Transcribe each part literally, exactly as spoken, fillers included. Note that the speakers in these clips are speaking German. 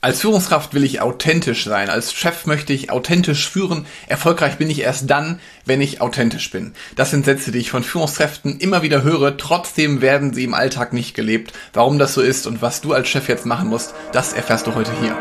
Als Führungskraft will ich authentisch sein, als Chef möchte ich authentisch führen, erfolgreich bin ich erst dann, wenn ich authentisch bin. Das sind Sätze, die ich von Führungskräften immer wieder höre, trotzdem werden sie im Alltag nicht gelebt. Warum das so ist und was du als Chef jetzt machen musst, das erfährst du heute hier.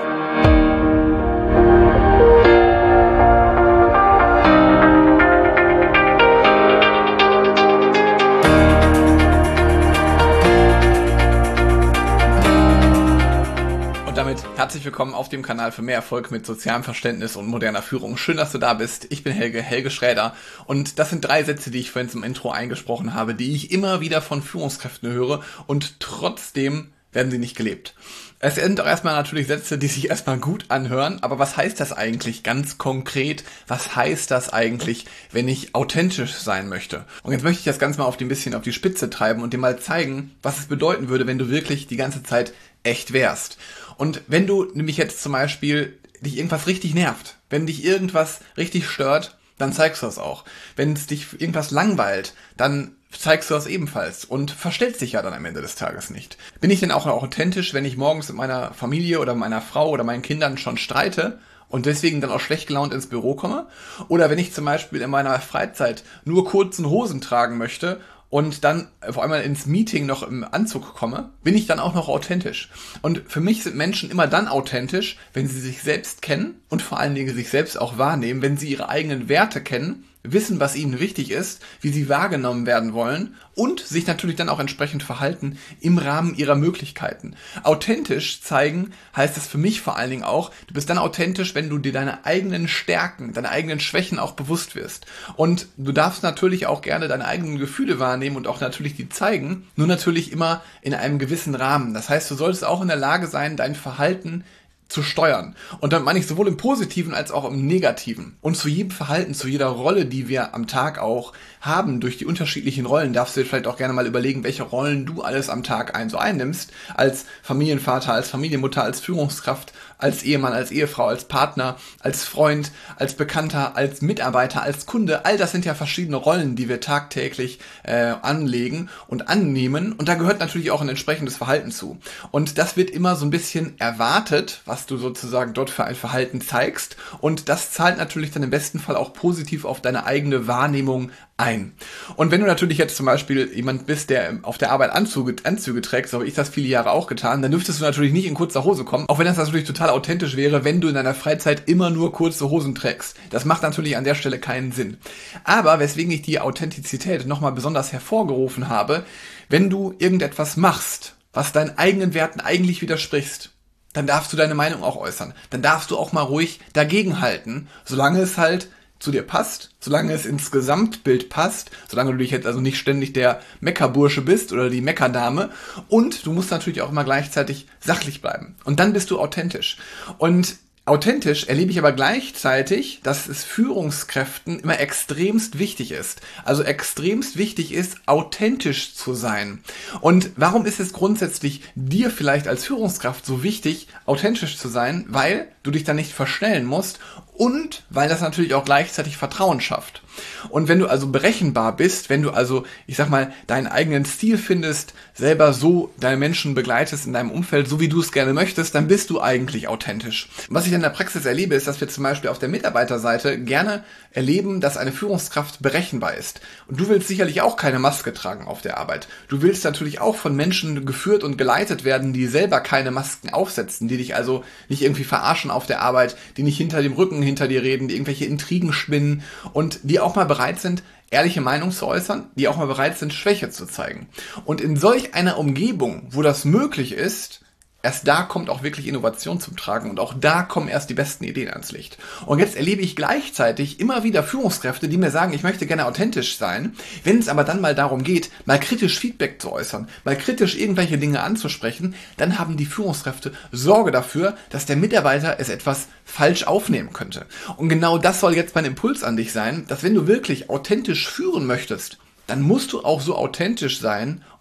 Herzlich willkommen auf dem Kanal für mehr Erfolg mit sozialem Verständnis und moderner Führung. Schön, dass du da bist. Ich bin Helge, Helge Schräder. Und das sind drei Sätze, die ich vorhin zum Intro eingesprochen habe, die ich immer wieder von Führungskräften höre und trotzdem werden sie nicht gelebt. Es sind auch erstmal natürlich Sätze, die sich erstmal gut anhören, aber was heißt das eigentlich ganz konkret? Was heißt das eigentlich, wenn ich authentisch sein möchte? Und jetzt möchte ich das Ganze mal auf die, ein bisschen auf die Spitze treiben und dir mal zeigen, was es bedeuten würde, wenn du wirklich die ganze Zeit echt wärst. Und wenn du nämlich jetzt zum Beispiel dich irgendwas richtig nervt, wenn dich irgendwas richtig stört, dann zeigst du das auch. Wenn es dich irgendwas langweilt, dann zeigst du das ebenfalls und verstellst dich ja dann am Ende des Tages nicht. Bin ich denn auch authentisch, wenn ich morgens mit meiner Familie oder meiner Frau oder meinen Kindern schon streite und deswegen dann auch schlecht gelaunt ins Büro komme? Oder wenn ich zum Beispiel in meiner Freizeit nur kurzen Hosen tragen möchte und dann auf einmal ins Meeting noch im Anzug komme, bin ich dann auch noch authentisch. Und für mich sind Menschen immer dann authentisch, wenn sie sich selbst kennen und vor allen Dingen sich selbst auch wahrnehmen, wenn sie ihre eigenen Werte kennen, wissen, was ihnen wichtig ist, wie sie wahrgenommen werden wollen und sich natürlich dann auch entsprechend verhalten im Rahmen ihrer Möglichkeiten. Authentisch zeigen heißt es für mich vor allen Dingen auch, du bist dann authentisch, wenn du dir deine eigenen Stärken, deine eigenen Schwächen auch bewusst wirst. Und du darfst natürlich auch gerne deine eigenen Gefühle wahrnehmen und auch natürlich die zeigen, nur natürlich immer in einem gewissen Rahmen. Das heißt, du solltest auch in der Lage sein, dein Verhalten zu steuern. Und dann meine ich sowohl im Positiven als auch im Negativen. Und zu jedem Verhalten, zu jeder Rolle, die wir am Tag auch haben, durch die unterschiedlichen Rollen, darfst du dir vielleicht auch gerne mal überlegen, welche Rollen du alles am Tag ein so einnimmst. Als Familienvater, als Familienmutter, als Führungskraft, als Ehemann, als Ehefrau, als Partner, als Freund, als Bekannter, als Mitarbeiter, als Kunde. All das sind ja verschiedene Rollen, die wir tagtäglich äh, anlegen und annehmen. Und da gehört natürlich auch ein entsprechendes Verhalten zu. Und das wird immer so ein bisschen erwartet, was du sozusagen dort für ein Verhalten zeigst. Und das zahlt natürlich dann im besten Fall auch positiv auf deine eigene Wahrnehmung ein. Und wenn du natürlich jetzt zum Beispiel jemand bist, der auf der Arbeit Anzüge, Anzüge trägt, so habe ich das viele Jahre auch getan, dann dürftest du natürlich nicht in kurzer Hose kommen, auch wenn das natürlich total authentisch wäre, wenn du in deiner Freizeit immer nur kurze Hosen trägst. Das macht natürlich an der Stelle keinen Sinn. Aber weswegen ich die Authentizität nochmal besonders hervorgerufen habe, wenn du irgendetwas machst, was deinen eigenen Werten eigentlich widersprichst, dann darfst du deine Meinung auch äußern. Dann darfst du auch mal ruhig dagegenhalten, solange es halt zu dir passt, solange es ins Gesamtbild passt, solange du dich jetzt also nicht ständig der Meckerbursche bist oder die Meckerdame, und du musst natürlich auch immer gleichzeitig sachlich bleiben. Und dann bist du authentisch. Und authentisch erlebe ich aber gleichzeitig, dass es Führungskräften immer extremst wichtig ist. Also extremst wichtig ist, authentisch zu sein. Und warum ist es grundsätzlich dir vielleicht als Führungskraft so wichtig, authentisch zu sein? Weil du dich dann nicht verstellen musst und weil das natürlich auch gleichzeitig Vertrauen schafft. Und wenn du also berechenbar bist, wenn du also, ich sag mal, deinen eigenen Stil findest, selber so deine Menschen begleitest in deinem Umfeld, so wie du es gerne möchtest, dann bist du eigentlich authentisch. Was ich in der Praxis erlebe, ist, dass wir zum Beispiel auf der Mitarbeiterseite gerne erleben, dass eine Führungskraft berechenbar ist. Und du willst sicherlich auch keine Maske tragen auf der Arbeit. Du willst natürlich auch von Menschen geführt und geleitet werden, die selber keine Masken aufsetzen, die dich also nicht irgendwie verarschen auf der Arbeit, die nicht hinter dem Rücken hinter dir reden, die irgendwelche Intrigen spinnen und die auch mal bereit sind, ehrliche Meinung zu äußern, die auch mal bereit sind, Schwäche zu zeigen. Und in solch einer Umgebung, wo das möglich ist, erst da kommt auch wirklich Innovation zum Tragen und auch da kommen erst die besten Ideen ans Licht. Und jetzt erlebe ich gleichzeitig immer wieder Führungskräfte, die mir sagen, ich möchte gerne authentisch sein. Wenn es aber dann mal darum geht, mal kritisch Feedback zu äußern, mal kritisch irgendwelche Dinge anzusprechen, dann haben die Führungskräfte Sorge dafür, dass der Mitarbeiter es etwas falsch aufnehmen könnte. Und genau das soll jetzt mein Impuls an dich sein, dass wenn du wirklich authentisch führen möchtest, dann musst du auch so authentisch sein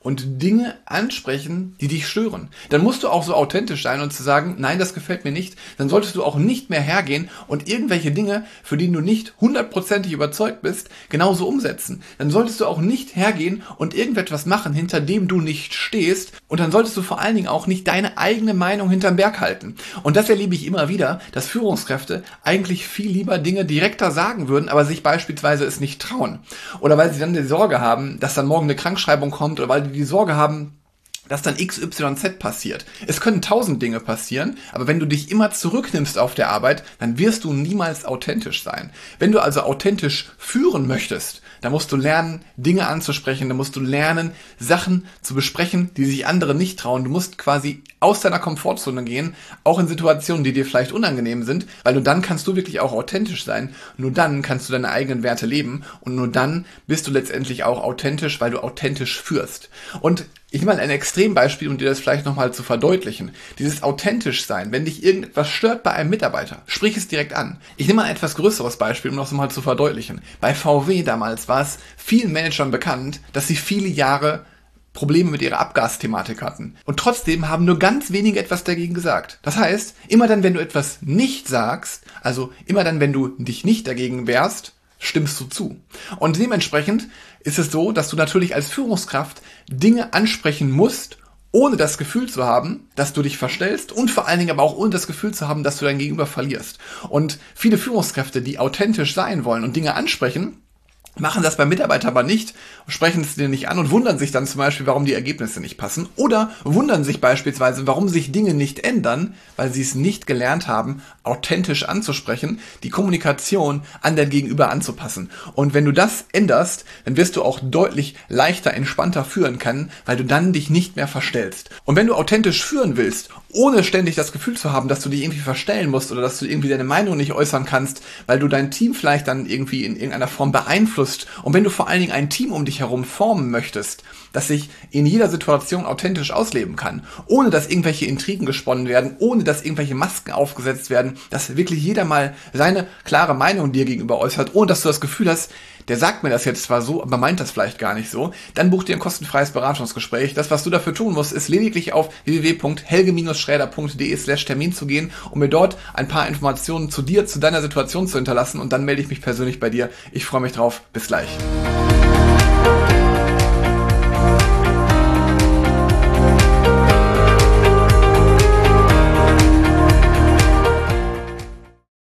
und Dinge ansprechen, die dich stören. Dann musst du auch so authentisch sein und zu sagen, nein, das gefällt mir nicht. Dann solltest du auch nicht mehr hergehen und irgendwelche Dinge, für die du nicht hundertprozentig überzeugt bist, genauso umsetzen. Dann solltest du auch nicht hergehen und irgendetwas machen, hinter dem du nicht stehst. Und dann solltest du vor allen Dingen auch nicht deine eigene Meinung hinterm Berg halten. Und das erlebe ich immer wieder, dass Führungskräfte eigentlich viel lieber Dinge direkter sagen würden, aber sich beispielsweise es nicht trauen. Oder weil sie dann die Sorge haben, dass dann morgen eine Krankschreibung kommt, oder weil die die Sorge haben, dass dann X Y Z passiert. Es können tausend Dinge passieren, aber wenn du dich immer zurücknimmst auf der Arbeit, dann wirst du niemals authentisch sein. Wenn du also authentisch führen möchtest, dann musst du lernen, Dinge anzusprechen, dann musst du lernen, Sachen zu besprechen, die sich andere nicht trauen. Du musst quasi aus deiner Komfortzone gehen, auch in Situationen, die dir vielleicht unangenehm sind, weil nur dann kannst du wirklich auch authentisch sein. Nur dann kannst du deine eigenen Werte leben und nur dann bist du letztendlich auch authentisch, weil du authentisch führst. Und ich nehme mal ein Extrembeispiel, um dir das vielleicht nochmal zu verdeutlichen. Dieses authentisch sein, wenn dich irgendetwas stört bei einem Mitarbeiter, sprich es direkt an. Ich nehme mal ein etwas größeres Beispiel, um das nochmal zu verdeutlichen. Bei V W damals war es vielen Managern bekannt, dass sie viele Jahre Probleme mit ihrer Abgasthematik hatten. Und trotzdem haben nur ganz wenige etwas dagegen gesagt. Das heißt, immer dann, wenn du etwas nicht sagst, also immer dann, wenn du dich nicht dagegen wehrst, stimmst du zu. Und dementsprechend ist es so, dass du natürlich als Führungskraft Dinge ansprechen musst, ohne das Gefühl zu haben, dass du dich verstellst und vor allen Dingen aber auch ohne das Gefühl zu haben, dass du dein Gegenüber verlierst. Und viele Führungskräfte, die authentisch sein wollen und Dinge ansprechen, machen das beim Mitarbeiter aber nicht, sprechen es dir nicht an und wundern sich dann zum Beispiel, warum die Ergebnisse nicht passen oder wundern sich beispielsweise, warum sich Dinge nicht ändern, weil sie es nicht gelernt haben, authentisch anzusprechen, die Kommunikation an dein Gegenüber anzupassen. Und wenn du das änderst, dann wirst du auch deutlich leichter, entspannter führen können, weil du dann dich nicht mehr verstellst. Und wenn du authentisch führen willst, ohne ständig das Gefühl zu haben, dass du dich irgendwie verstellen musst oder dass du irgendwie deine Meinung nicht äußern kannst, weil du dein Team vielleicht dann irgendwie in irgendeiner Form beeinflusst. Und wenn du vor allen Dingen ein Team um dich herum formen möchtest, das sich in jeder Situation authentisch ausleben kann, ohne dass irgendwelche Intrigen gesponnen werden, ohne dass irgendwelche Masken aufgesetzt werden, dass wirklich jeder mal seine klare Meinung dir gegenüber äußert, ohne dass du das Gefühl hast, der sagt mir das jetzt zwar so, aber meint das vielleicht gar nicht so, dann buch dir ein kostenfreies Beratungsgespräch. Das, was du dafür tun musst, ist lediglich auf w w w punkt helge schräder punkt de slash Termin zu gehen, um mir dort ein paar Informationen zu dir, zu deiner Situation zu hinterlassen und dann melde ich mich persönlich bei dir. Ich freue mich drauf. Bis gleich.